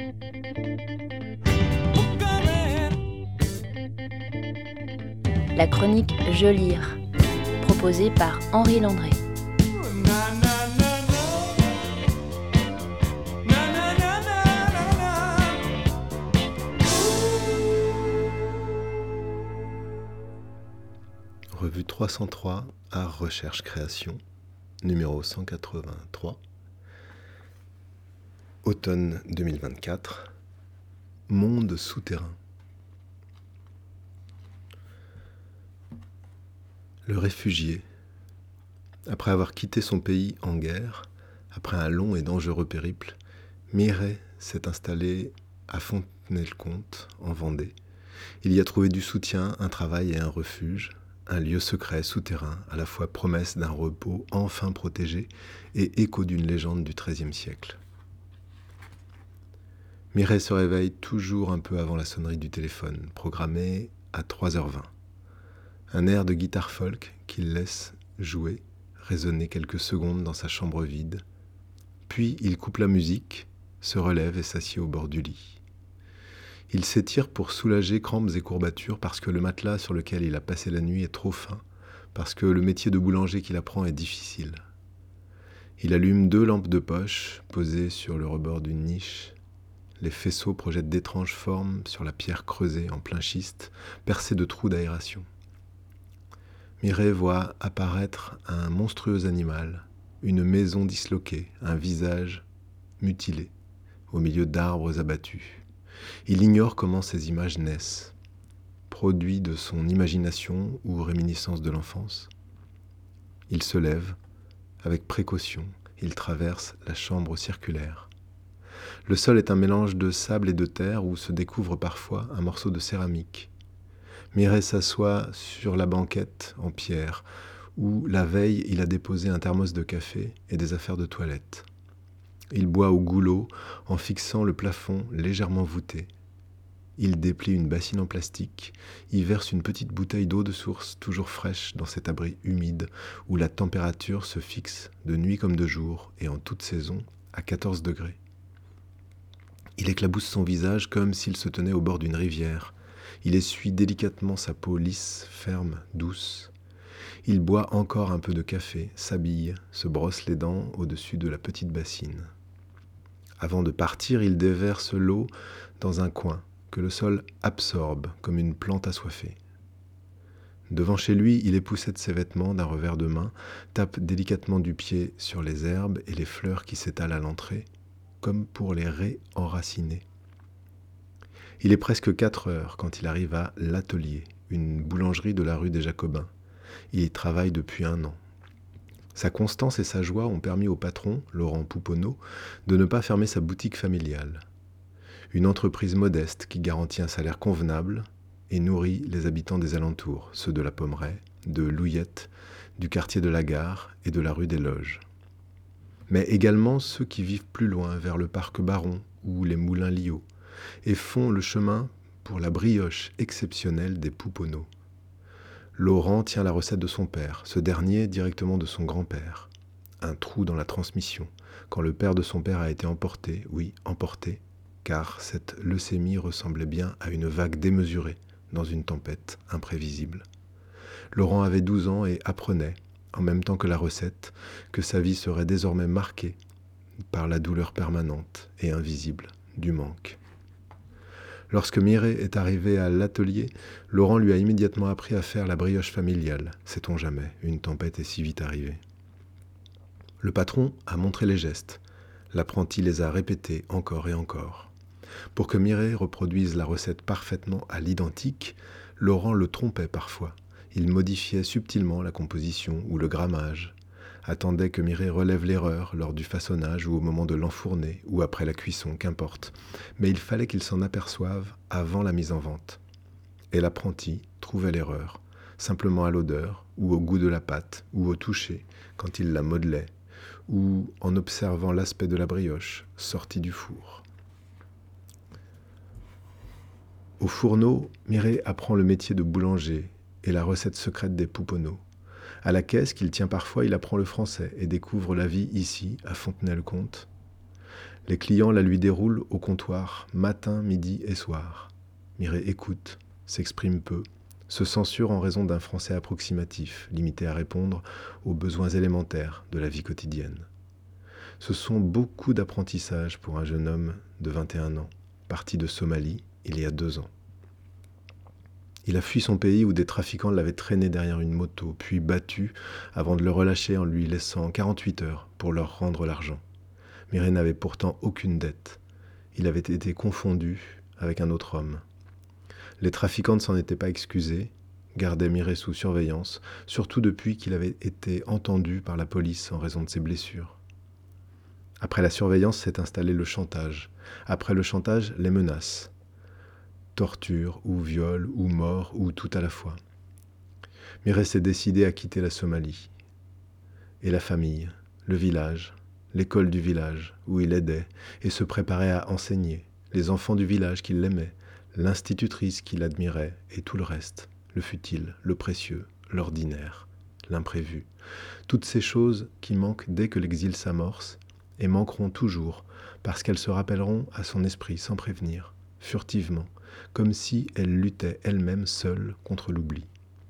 La chronique Je lire, proposée par Henri Landré. Revue 303, Art, Recherche, Création, numéro 183, automne 2024, Monde souterrain. Le réfugié, après avoir quitté son pays en guerre, après un long et dangereux périple, Mireille s'est installé à Fontenay-le-Comte, en Vendée. Il y a trouvé du soutien, un travail et un refuge. Un lieu secret, souterrain, à la fois promesse d'un repos enfin protégé et écho d'une légende du XIIIe siècle. Mireille se réveille toujours un peu avant la sonnerie du téléphone, programmée à 3h20. Un air de guitare folk qu'il laisse jouer, résonner quelques secondes dans sa chambre vide. Puis il coupe la musique, se relève et s'assied au bord du lit. Il s'étire pour soulager crampes et courbatures parce que le matelas sur lequel il a passé la nuit est trop fin, parce que le métier de boulanger qu'il apprend est difficile. Il allume 2 lampes de poche posées sur le rebord d'une niche. Les faisceaux projettent d'étranges formes sur la pierre creusée en plein schiste, percée de trous d'aération. Mireille voit apparaître un monstrueux animal, une maison disloquée, un visage mutilé, au milieu d'arbres abattus. Il ignore comment ces images naissent, produits de son imagination ou réminiscence de l'enfance. Il se lève, avec précaution, il traverse la chambre circulaire. Le sol est un mélange de sable et de terre où se découvre parfois un morceau de céramique. Mireille s'assoit sur la banquette en pierre, où la veille il a déposé un thermos de café et des affaires de toilette. Il boit au goulot en fixant le plafond légèrement voûté. Il déplie une bassine en plastique, y verse une petite bouteille d'eau de source toujours fraîche dans cet abri humide où la température se fixe de nuit comme de jour et en toute saison à 14 degrés. Il éclabousse son visage comme s'il se tenait au bord d'une rivière. Il essuie délicatement sa peau lisse, ferme, douce. Il boit encore un peu de café, s'habille, se brosse les dents au-dessus de la petite bassine. Avant de partir, il déverse l'eau dans un coin que le sol absorbe comme une plante assoiffée. Devant chez lui, il époussette ses vêtements d'un revers de main, tape délicatement du pied sur les herbes et les fleurs qui s'étalent à l'entrée, comme pour les réenraciner. Il est presque 4 heures quand il arrive à l'Atelier, une boulangerie de la rue des Jacobins. Il y travaille depuis 1 an. Sa constance et sa joie ont permis au patron, Laurent Pouponneau, de ne pas fermer sa boutique familiale. Une entreprise modeste qui garantit un salaire convenable et nourrit les habitants des alentours, ceux de la Pommeraye, de Louillette, du quartier de la Gare et de la rue des Loges. Mais également ceux qui vivent plus loin, vers le parc Baron ou les moulins Liot, et font le chemin pour la brioche exceptionnelle des Pouponneaux. Laurent tient la recette de son père, ce dernier directement de son grand-père. Un trou dans la transmission, quand le père de son père a été emporté, oui, emporté, car cette leucémie ressemblait bien à une vague démesurée dans une tempête imprévisible. Laurent avait 12 ans et apprenait, en même temps que la recette, que sa vie serait désormais marquée par la douleur permanente et invisible du manque. Lorsque Mireille est arrivée à l'atelier, Laurent lui a immédiatement appris à faire la brioche familiale. Sait-on jamais, une tempête est si vite arrivée. Le patron a montré les gestes. L'apprenti les a répétés encore et encore. Pour que Mireille reproduise la recette parfaitement à l'identique, Laurent le trompait parfois. Il modifiait subtilement la composition ou le grammage, attendait que Mireille relève l'erreur lors du façonnage ou au moment de l'enfourner ou après la cuisson, qu'importe. Mais il fallait qu'il s'en aperçoive avant la mise en vente. Et l'apprenti trouvait l'erreur, simplement à l'odeur, ou au goût de la pâte, ou au toucher, quand il la modelait, ou en observant l'aspect de la brioche sortie du four. Au fourneau, Mireille apprend le métier de boulanger et la recette secrète des Pouponneaux. À la caisse qu'il tient parfois, il apprend le français et découvre la vie ici, à Fontenay-le-Comte. Les clients la lui déroulent au comptoir, matin, midi et soir. Mireille écoute, s'exprime peu, se censure en raison d'un français approximatif, limité à répondre aux besoins élémentaires de la vie quotidienne. Ce sont beaucoup d'apprentissages pour un jeune homme de 21 ans, parti de Somalie il y a 2 ans. Il a fui son pays où des trafiquants l'avaient traîné derrière une moto, puis battu avant de le relâcher en lui laissant 48 heures pour leur rendre l'argent. Mireille n'avait pourtant aucune dette. Il avait été confondu avec un autre homme. Les trafiquants ne s'en étaient pas excusés, gardaient Mireille sous surveillance, surtout depuis qu'il avait été entendu par la police en raison de ses blessures. Après la surveillance s'est installé le chantage. Après le chantage, les menaces. Torture, ou viol, ou mort, ou tout à la fois. Mireille s'est décidé à quitter la Somalie. Et la famille, le village, l'école du village, où il aidait, et se préparait à enseigner, les enfants du village qui l'aimaient, l'institutrice qui l'admirait, et tout le reste, le futile, le précieux, l'ordinaire, l'imprévu. Toutes ces choses qui manquent dès que l'exil s'amorce, et manqueront toujours, parce qu'elles se rappelleront à son esprit sans prévenir, furtivement, comme si elle luttait elle-même seule contre l'oubli.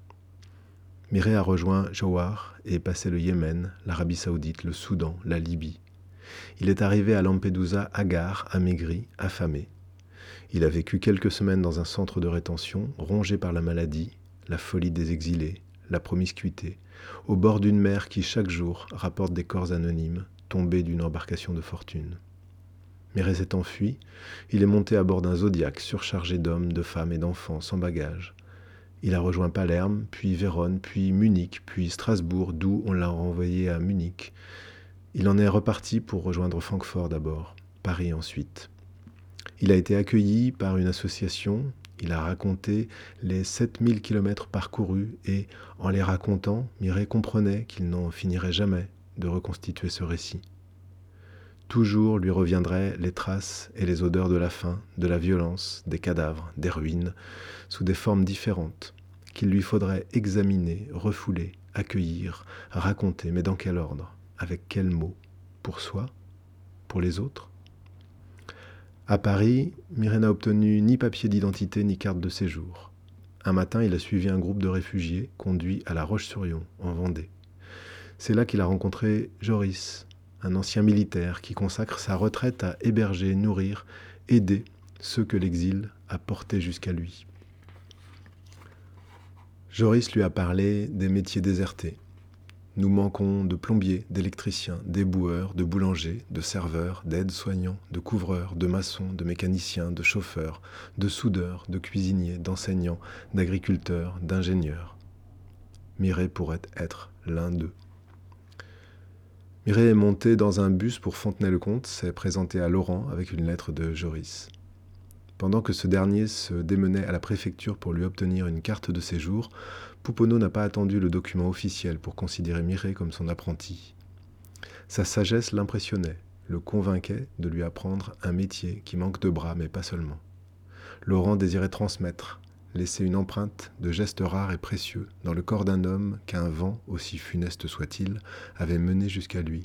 Mireille a rejoint Jowhar et est passé le Yémen, l'Arabie Saoudite, le Soudan, la Libye. Il est arrivé à Lampedusa hagard, amaigri, affamé. Il a vécu quelques semaines dans un centre de rétention, rongé par la maladie, la folie des exilés, la promiscuité, au bord d'une mer qui chaque jour rapporte des corps anonymes, tombés d'une embarcation de fortune. Mireille s'est enfui, il est monté à bord d'un Zodiac surchargé d'hommes, de femmes et d'enfants sans bagages. Il a rejoint Palerme, puis Vérone, puis Munich, puis Strasbourg, d'où on l'a renvoyé à Munich. Il en est reparti pour rejoindre Francfort d'abord, Paris ensuite. Il a été accueilli par une association, il a raconté les 7000 kilomètres parcourus et, en les racontant, Mireille comprenait qu'il n'en finirait jamais de reconstituer ce récit. Toujours lui reviendraient les traces et les odeurs de la faim, de la violence, des cadavres, des ruines, sous des formes différentes, qu'il lui faudrait examiner, refouler, accueillir, raconter, mais dans quel ordre, avec quels mots, pour soi, pour les autres. À Paris, Mireille n'a obtenu ni papier d'identité ni carte de séjour. Un matin, il a suivi un groupe de réfugiés conduits à La Roche-sur-Yon, en Vendée. C'est là qu'il a rencontré Joris, un ancien militaire qui consacre sa retraite à héberger, nourrir, aider ceux que l'exil a portés jusqu'à lui. Joris lui a parlé des métiers désertés. Nous manquons de plombiers, d'électriciens, d'éboueurs, de boulangers, de serveurs, d'aides-soignants, de couvreurs, de maçons, de mécaniciens, de chauffeurs, de soudeurs, de cuisiniers, d'enseignants, d'agriculteurs, d'ingénieurs. Mireille pourrait être l'un d'eux. Mireille est montée dans un bus pour Fontenay-le-Comte, s'est présentée à Laurent avec une lettre de Joris. Pendant que ce dernier se démenait à la préfecture pour lui obtenir une carte de séjour, Pouponneau n'a pas attendu le document officiel pour considérer Mireille comme son apprenti. Sa sagesse l'impressionnait, le convainquait de lui apprendre un métier qui manque de bras, mais pas seulement. Laurent désirait transmettre, laisser une empreinte de gestes rares et précieux dans le corps d'un homme qu'un vent, aussi funeste soit-il, avait mené jusqu'à lui.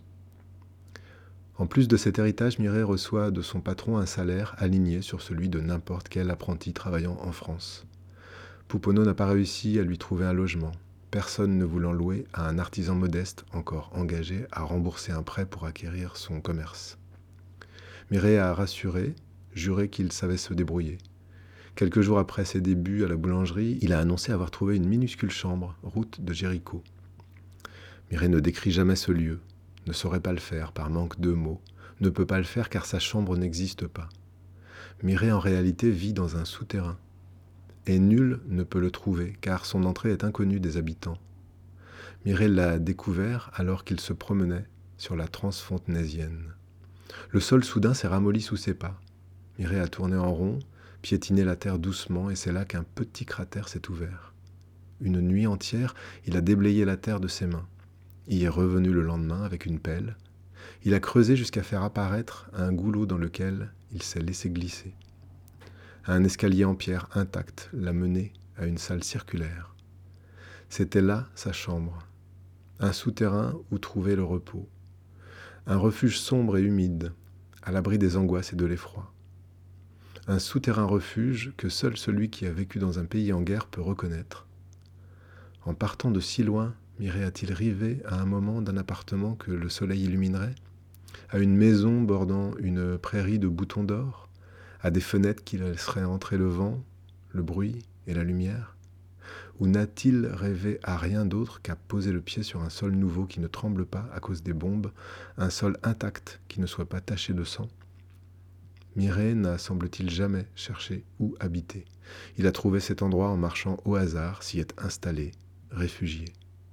En plus de cet héritage, Mireille reçoit de son patron un salaire aligné sur celui de n'importe quel apprenti travaillant en France. Pouponneau n'a pas réussi à lui trouver un logement, personne ne voulant louer à un artisan modeste encore engagé à rembourser un prêt pour acquérir son commerce. Mireille a rassuré, juré qu'il savait se débrouiller. Quelques jours après ses débuts à la boulangerie, il a annoncé avoir trouvé une minuscule chambre, route de Jéricho. Mireille ne décrit jamais ce lieu, ne saurait pas le faire par manque de mots, ne peut pas le faire car sa chambre n'existe pas. Mireille en réalité vit dans un souterrain. Et nul ne peut le trouver car son entrée est inconnue des habitants. Mireille l'a découvert alors qu'il se promenait sur la transfontenaisienne. Le sol soudain s'est ramolli sous ses pas. Mireille a tourné en rond, piétiné la terre doucement et c'est là qu'un petit cratère s'est ouvert. Une nuit entière, il a déblayé la terre de ses mains. Il est revenu le lendemain avec une pelle. Il a creusé jusqu'à faire apparaître un goulot dans lequel il s'est laissé glisser. Un escalier en pierre intact l'a mené à une salle circulaire. C'était là sa chambre, un souterrain où trouver le repos. Un refuge sombre et humide, à l'abri des angoisses et de l'effroi. Un souterrain refuge que seul celui qui a vécu dans un pays en guerre peut reconnaître. En partant de si loin, Mireille a-t-il rêvé à un moment d'un appartement que le soleil illuminerait, à une maison bordant une prairie de boutons d'or, à des fenêtres qui laisseraient entrer le vent, le bruit et la lumière? Ou n'a-t-il rêvé à rien d'autre qu'à poser le pied sur un sol nouveau qui ne tremble pas à cause des bombes, un sol intact qui ne soit pas taché de sang? Mireille n'a, semble-t-il, jamais cherché où habiter. Il a trouvé cet endroit en marchant au hasard, s'y est installé, réfugié.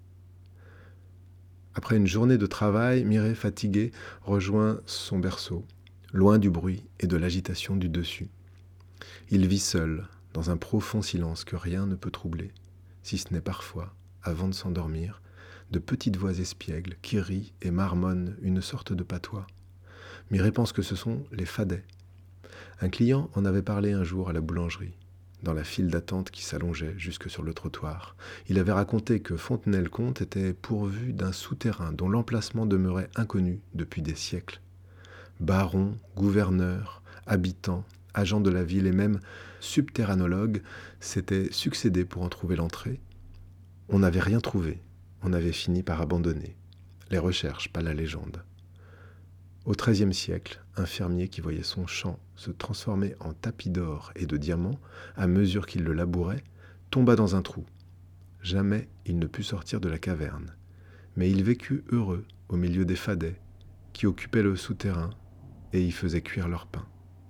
Après une journée de travail, Mireille, fatiguée, rejoint son berceau, loin du bruit et de l'agitation du dessus. Il vit seul, dans un profond silence que rien ne peut troubler, si ce n'est parfois, avant de s'endormir, de petites voix espiègles qui rient et marmonnent une sorte de patois. Mireille pense que ce sont les fadets. Un client en avait parlé un jour à la boulangerie, dans la file d'attente qui s'allongeait jusque sur le trottoir. Il avait raconté que Fontenay-le-Comte était pourvu d'un souterrain dont l'emplacement demeurait inconnu depuis des siècles. Barons, gouverneurs, habitants, agents de la ville et même subterranologues s'étaient succédés pour en trouver l'entrée. On n'avait rien trouvé, on avait fini par abandonner. Les recherches, pas la légende. Au XIIIe siècle, un fermier qui voyait son champ se transformer en tapis d'or et de diamants à mesure qu'il le labourait, tomba dans un trou. Jamais il ne put sortir de la caverne, mais il vécut heureux au milieu des fadets qui occupaient le souterrain et y faisaient cuire leur pain.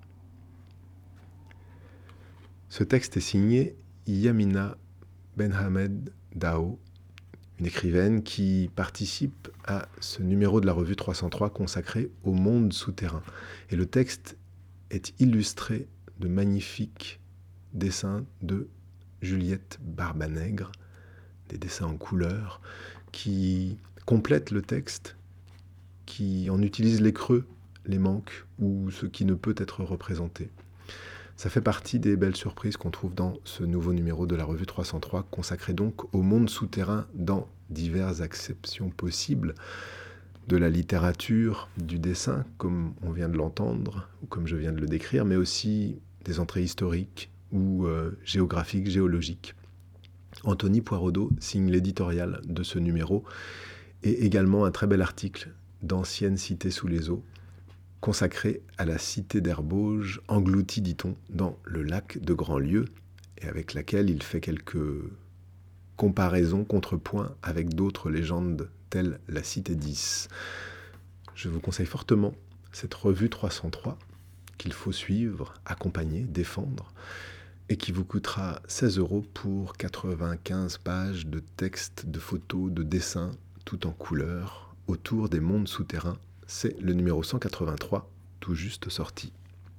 Ce texte est signé Yamina Benhamed Dao, une écrivaine qui participe à ce numéro de la revue 303 consacré au monde souterrain. Et le texte est illustré de magnifiques dessins de Juliette Barbanègre, des dessins en couleur, qui complètent le texte, qui en utilisent les creux, les manques ou ce qui ne peut être représenté. Ça fait partie des belles surprises qu'on trouve dans ce nouveau numéro de la revue 303, consacré donc au monde souterrain dans diverses acceptions possibles de la littérature, du dessin, comme on vient de l'entendre, ou comme je viens de le décrire, mais aussi des entrées historiques ou géographiques, géologiques. Anthony Poiraudot signe l'éditorial de ce numéro et également un très bel article d'Ancienne cité sous les eaux, consacré à la cité d'Herbauges, engloutie, dit-on, dans le lac de Grandlieu, et avec laquelle il fait quelques comparaisons, contrepoints avec d'autres légendes telles la cité 10. Je vous conseille fortement cette revue 303 qu'il faut suivre, accompagner, défendre, et qui vous coûtera 16 € pour 95 pages de textes, de photos, de dessins, tout en couleur, autour des mondes souterrains. C'est le numéro 183, tout juste sorti.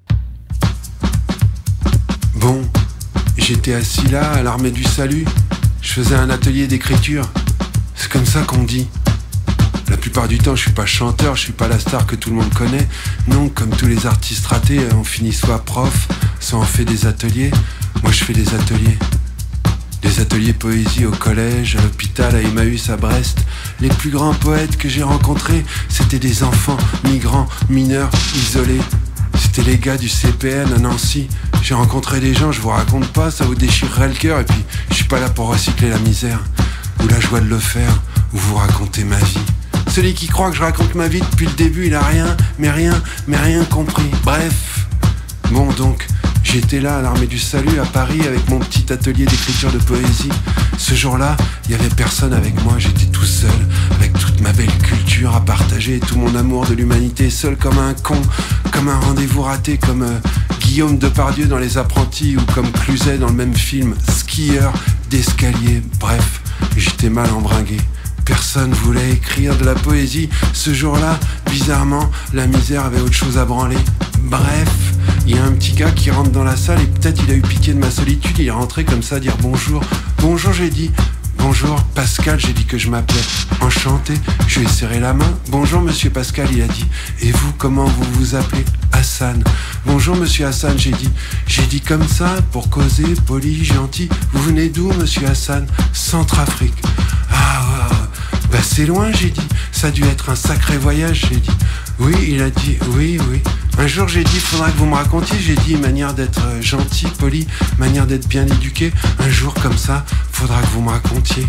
Bon, j'étais assis là, à l'Armée du Salut. Je faisais un atelier d'écriture. C'est comme ça qu'on dit. La plupart du temps, je suis pas chanteur, je suis pas la star que tout le monde connaît. Non, comme tous les artistes ratés, on finit soit prof, soit on fait des ateliers. Moi, je fais des ateliers. Des ateliers poésie au collège, à l'hôpital, à Emmaüs, à Brest. Les plus grands poètes que j'ai rencontrés, c'était des enfants, migrants, mineurs, isolés. C'était les gars du CPN à Nancy. J'ai rencontré des gens, je vous raconte pas, ça vous déchirerait le cœur. Et puis, je suis pas là pour recycler la misère, ou la joie de le faire, ou vous raconter ma vie. Celui qui croit que je raconte ma vie depuis le début, il a rien compris. Bref, bon donc... J'étais là à l'Armée du Salut à Paris avec mon petit atelier d'écriture de poésie. Ce jour-là, il n'y avait personne avec moi, j'étais tout seul, avec toute ma belle culture à partager, tout mon amour de l'humanité, seul comme un con, comme un rendez-vous raté, comme Guillaume Depardieu dans Les Apprentis ou comme Cluzet dans le même film, skieur d'escalier. Bref, j'étais mal embringué. Personne voulait écrire de la poésie. Ce jour-là, bizarrement, la misère avait autre chose à branler. Bref, il y a un petit gars qui rentre dans la salle et peut-être il a eu pitié de ma solitude. Il est rentré comme ça dire bonjour. Bonjour, j'ai dit. Bonjour, Pascal, j'ai dit que je m'appelais. Enchanté, je lui ai serré la main. Bonjour, monsieur Pascal, il a dit. Et vous, comment vous vous appelez? Hassan. Bonjour, monsieur Hassan, j'ai dit. J'ai dit comme ça, pour causer, poli, gentil. Vous venez d'où, monsieur Hassan? Centrafrique. Ah, bah c'est loin, j'ai dit. Ça a dû être un sacré voyage, j'ai dit. Oui, il a dit, oui. Un jour j'ai dit, faudra que vous me racontiez. J'ai dit, manière d'être gentil, poli, manière d'être bien éduqué. Un jour comme ça, faudra que vous me racontiez.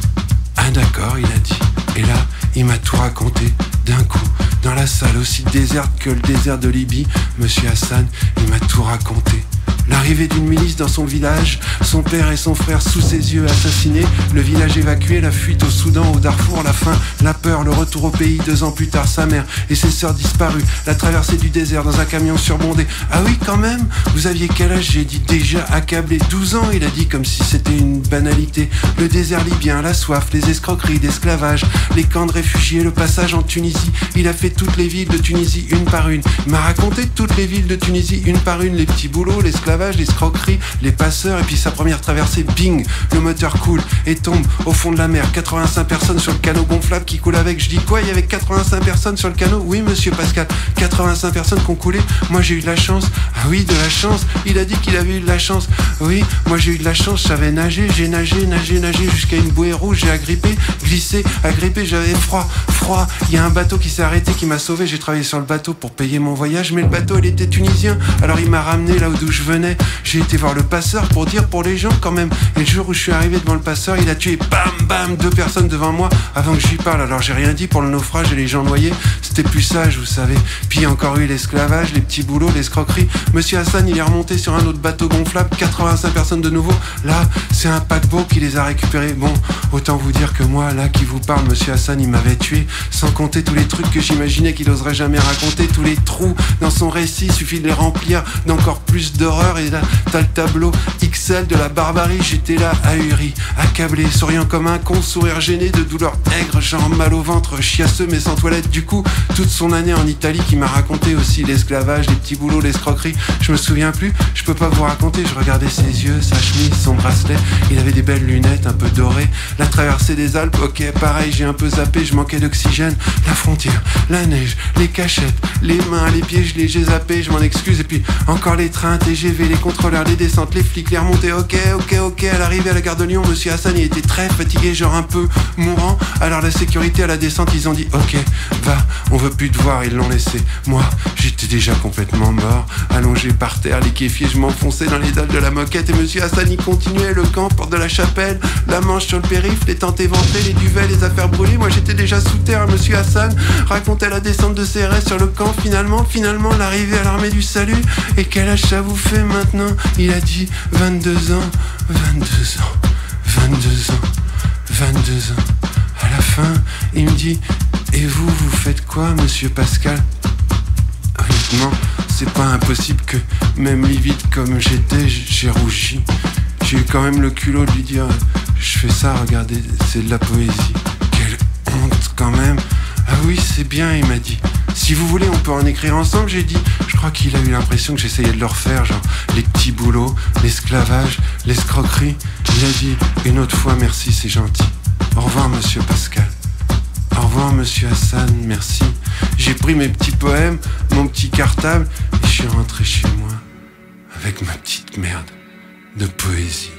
Ah d'accord, il a dit. Et là, il m'a tout raconté, d'un coup. Dans la salle aussi déserte que le désert de Libye, Monsieur Hassan, il m'a tout raconté. L'arrivée d'une milice dans son village, son père et son frère sous ses yeux assassinés, le village évacué, la fuite au Soudan, au Darfour, la faim, la peur, le retour au pays 2 ans plus tard, sa mère et ses sœurs disparues, la traversée du désert dans un camion surbondé. Ah oui quand même, vous aviez quel âge? J'ai dit déjà accablé, 12 ans, il a dit comme si c'était une banalité. Le désert libyen, la soif, les escroqueries d'esclavage, les camps de réfugiés, le passage en Tunisie, il a fait toutes les villes de Tunisie une par une. Il m'a raconté toutes les villes de Tunisie une par une, les petits boulots, l'esclavage, les escroqueries, les passeurs, et puis sa première traversée, bing, le moteur coule et tombe au fond de la mer. 85 personnes sur le canot gonflable qui coule avec. Je dis quoi, il y avait 85 personnes sur le canot? Oui monsieur Pascal, 85 personnes qui ont coulé. Moi j'ai eu de la chance. Ah oui, de la chance, il a dit qu'il avait eu de la chance. Oui, moi j'ai eu de la chance, je savais nager, j'ai nagé jusqu'à une bouée rouge, j'ai agrippé, glissé, agrippé, j'avais froid, il y a un bateau qui s'est arrêté, qui m'a sauvé, j'ai travaillé sur le bateau pour payer mon voyage, mais le bateau il était tunisien, alors il m'a ramené là d'où je venais. J'ai été voir le passeur pour dire pour les gens quand même. Et le jour où je suis arrivé devant le passeur, il a tué bam 2 personnes devant moi avant que je lui parle. Alors j'ai rien dit pour le naufrage et les gens noyés, c'était plus sage vous savez. Puis encore eu l'esclavage, les petits boulots, l'escroquerie. Monsieur Hassan il est remonté sur un autre bateau gonflable, 85 personnes de nouveau. Là c'est un paquebot qui les a récupérés. Bon, autant vous dire que moi là qui vous parle, Monsieur Hassan il m'avait tué. Sans compter tous les trucs que j'imaginais qu'il oserait jamais raconter. Tous les trous dans son récit, suffit de les remplir d'encore plus d'horreur. Et là t'as le tableau XL de la barbarie. J'étais là ahuri, accablé, souriant comme un con, sourire gêné de douleur aigre, genre mal au ventre, chiasseux mais sans toilette. Du coup toute son année en Italie qui m'a raconté aussi l'esclavage, les petits boulots, l'escroquerie. Je me souviens plus, je peux pas vous raconter. Je regardais ses yeux, sa chemise, son bracelet. Il avait des belles lunettes un peu dorées. La traversée des Alpes, ok pareil, j'ai un peu zappé, je manquais d'oxygène. La frontière, la neige, les cachettes, les mains, les pieds, je les ai zappés, je m'en excuse. Et puis encore les trains, TGV, les contrôleurs, les descentes, les flics, les remontées. Ok, à l'arrivée à la gare de Lyon, Monsieur Hassan il était très fatigué, genre un peu mourant. Alors la sécurité à la descente, ils ont dit ok, va, on veut plus te voir, ils l'ont laissé. Moi, j'étais déjà complètement mort, allongé par terre, liquéfié, je m'enfonçais dans les dalles de la moquette. Et Monsieur Hassan il continuait le camp, porte de la Chapelle, la Manche sur le périph', les tentes éventrées, les duvets, les affaires brûlées. Moi j'étais déjà sous terre. Monsieur Hassan racontait la descente de CRS sur le camp, finalement l'arrivée à l'armée du salut. Et quel âge ça vous fait maintenant? Il a dit 22 ans. À la fin, il me dit, et vous faites quoi, Monsieur Pascal? Honnêtement, c'est pas impossible que, même livide comme j'étais, j'ai rougi. J'ai eu quand même le culot de lui dire, je fais ça, regardez, c'est de la poésie. Quelle honte quand même. Ah oui, c'est bien, il m'a dit. Si vous voulez, on peut en écrire ensemble, j'ai dit. Je crois qu'il a eu l'impression que j'essayais de le refaire, genre les petits boulots, l'esclavage, l'escroquerie. Il a dit, une autre fois, merci, c'est gentil. Au revoir, Monsieur Pascal. Au revoir, Monsieur Hassan, merci. J'ai pris mes petits poèmes, mon petit cartable, et je suis rentré chez moi avec ma petite merde de poésie.